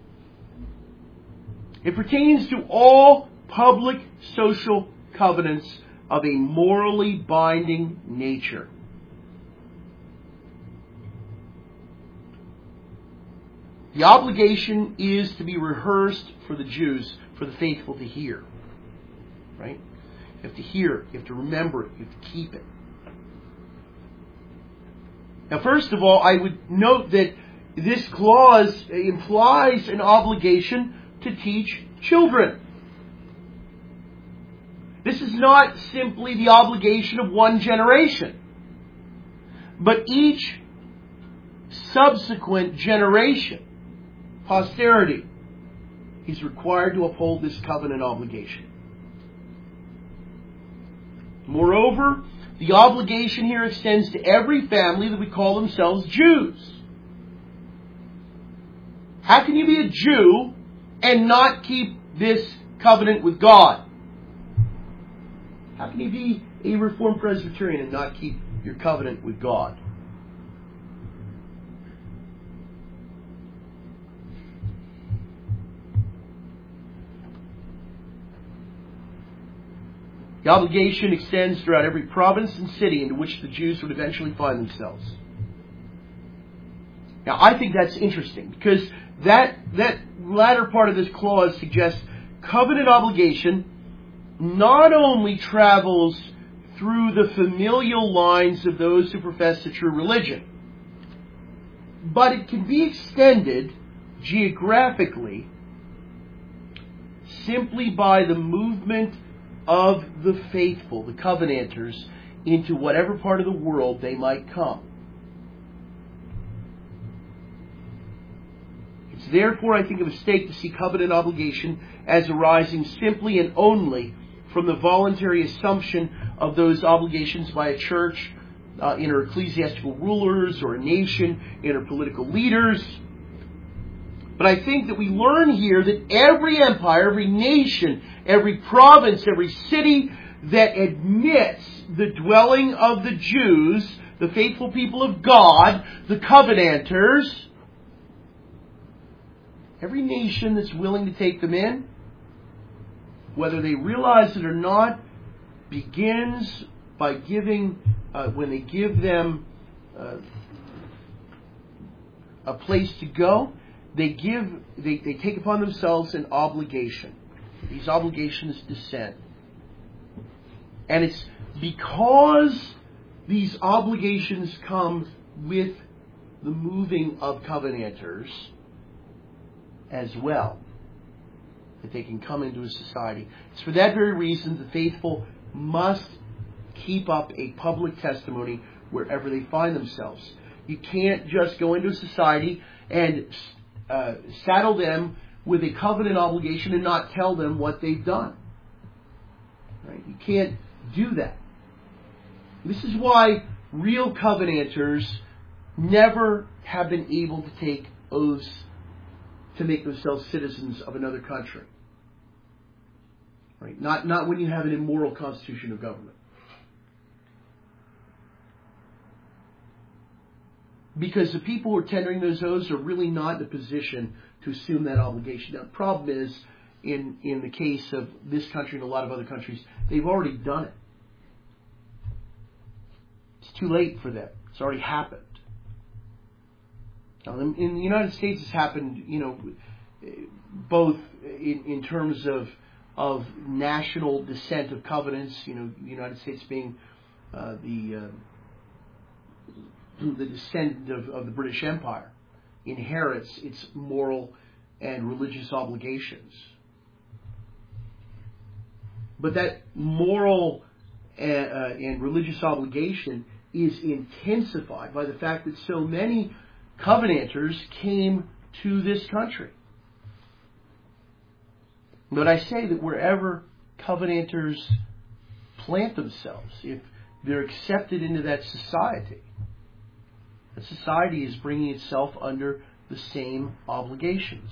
It pertains to all public social covenants of a morally binding nature. The obligation is to be rehearsed for the Jews, for the faithful to hear. Right? You have to hear it, you have to remember it, you have to keep it. Now, first of all, I would note that this clause implies an obligation to teach children. This is not simply the obligation of one generation, but each subsequent generation, posterity, is required to uphold this covenant obligation. Moreover, the obligation here extends to every family that we call themselves Jews. How can you be a Jew and not keep this covenant with God? How can you be a Reformed Presbyterian and not keep your covenant with God? The obligation extends throughout every province and city into which the Jews would eventually find themselves. Now, I think that's interesting because that latter part of this clause suggests covenant obligation not only travels through the familial lines of those who profess the true religion, but it can be extended geographically simply by the movement of the faithful, the covenanters, into whatever part of the world they might come. It's therefore, I think, a mistake to see covenant obligation as arising simply and only from the voluntary assumption of those obligations by a church, inter ecclesiastical rulers, or a nation, inter political leaders. But I think that we learn here that every empire, every nation, every province, every city that admits the dwelling of the Jews, the faithful people of God, the covenanters, every nation that's willing to take them in, whether they realize it or not, begins by giving, when they give them a place to go, they take upon themselves an obligation. These obligations descend. And it's because these obligations come with the moving of covenanters as well that they can come into a society. It's for that very reason the faithful must keep up a public testimony wherever they find themselves. You can't just go into a society and saddle them with a covenant obligation and not tell them what they've done. Right? You can't do that. This is why real covenanters never have been able to take oaths to make themselves citizens of another country. Right? Not when you have an immoral constitution of government. Because the people who are tendering those oaths are really not in a position to assume that obligation. Now, the problem is, in the case of this country and a lot of other countries, they've already done it. It's too late for them. It's already happened. Now, in the United States, it's happened, both in terms of national descent of covenants, the United States being the descendant of the British Empire, inherits its moral and religious obligations. But that moral and religious obligation is intensified by the fact that so many Covenanters came to this country. But I say that wherever Covenanters plant themselves, if they're accepted into that society is bringing itself under the same obligations.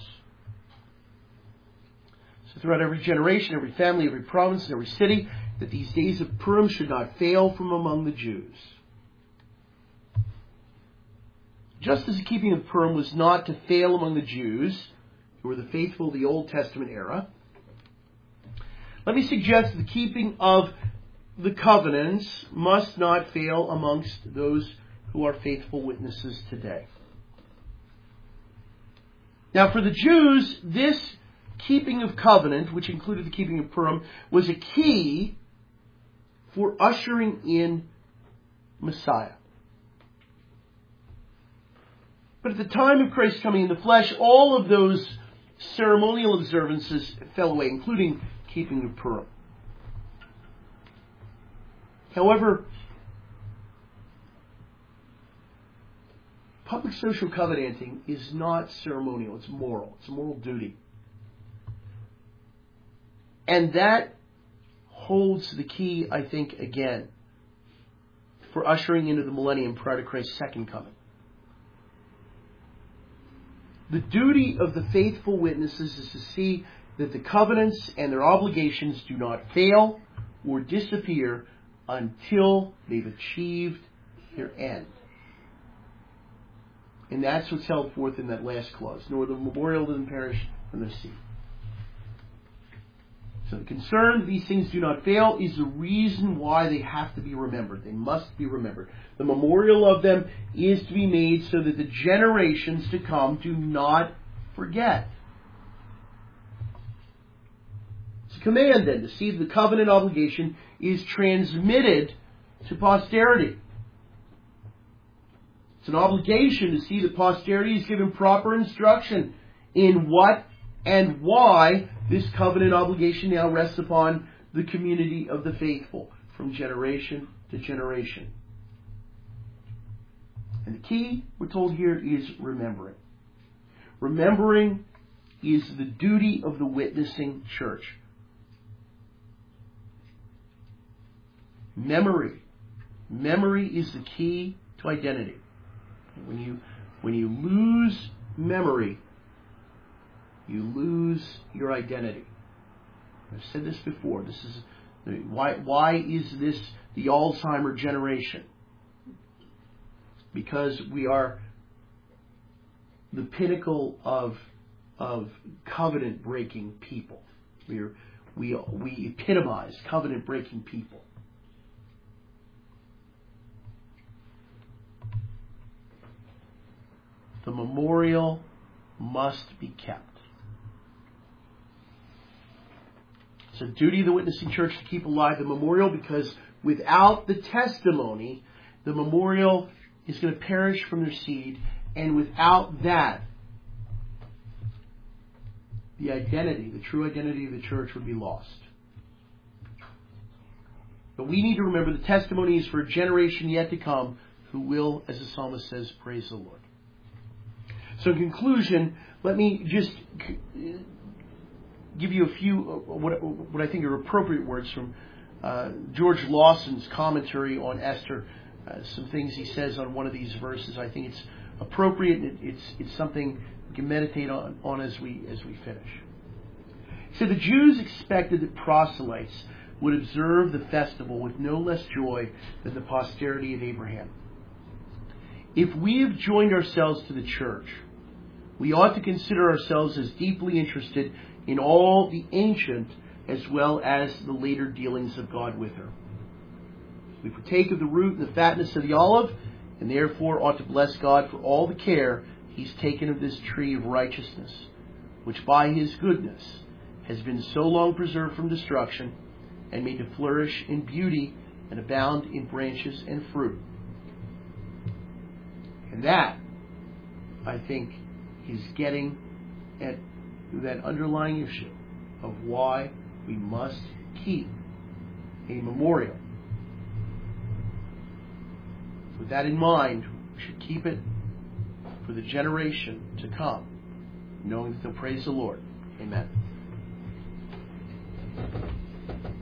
So throughout every generation, every family, every province, and every city, that these days of Purim should not fail from among the Jews. Just as the keeping of Purim was not to fail among the Jews, who were the faithful of the Old Testament era, let me suggest that the keeping of the covenants must not fail amongst those who are faithful witnesses today. Now, for the Jews, this keeping of covenant, which included the keeping of Purim, was a key for ushering in Messiah. But at the time of Christ's coming in the flesh, all of those ceremonial observances fell away, including keeping of Purim. However, public social covenanting is not ceremonial, it's moral. It's a moral duty. And that holds the key, I think, again, for ushering into the millennium prior to Christ's second coming. The duty of the faithful witnesses is to see that the covenants and their obligations do not fail or disappear until they've achieved their end. And that's what's held forth in that last clause. Nor the memorial doesn't perish from the seed. So the concern that these things do not fail is the reason why they have to be remembered. They must be remembered. The memorial of them is to be made so that the generations to come do not forget. It's a command then to see that the covenant obligation is transmitted to posterity. It's an obligation to see that posterity is given proper instruction in what and why this covenant obligation now rests upon the community of the faithful from generation to generation. And the key, we're told here, is remembering. Remembering is the duty of the witnessing church. Memory. Memory is the key to identity. When you lose memory, you lose your identity. I've said this before. This is why is this the Alzheimer generation? Because we are the pinnacle of covenant breaking people. We epitomize covenant breaking people. The memorial must be kept. It's a duty of the witnessing church to keep alive the memorial, because without the testimony, the memorial is going to perish from their seed, and without that, the identity, the true identity of the church would be lost. But we need to remember the testimony is for a generation yet to come who will, as the psalmist says, praise the Lord. So in conclusion, let me just give you a few, what I think are appropriate words from George Lawson's commentary on Esther. Some things he says on one of these verses. I think it's appropriate, and it's something we can meditate on as we finish. He said, the Jews expected that proselytes would observe the festival with no less joy than the posterity of Abraham. If we have joined ourselves to the church, we ought to consider ourselves as deeply interested in all the ancient as well as the later dealings of God with her. We partake of the root and the fatness of the olive, and therefore ought to bless God for all the care He's taken of this tree of righteousness, which by his goodness has been so long preserved from destruction, and made to flourish in beauty and abound in branches and fruit. And that, I think, is getting at that underlying issue of why we must keep a memorial. With that in mind, we should keep it for the generation to come, knowing that they'll praise the Lord. Amen.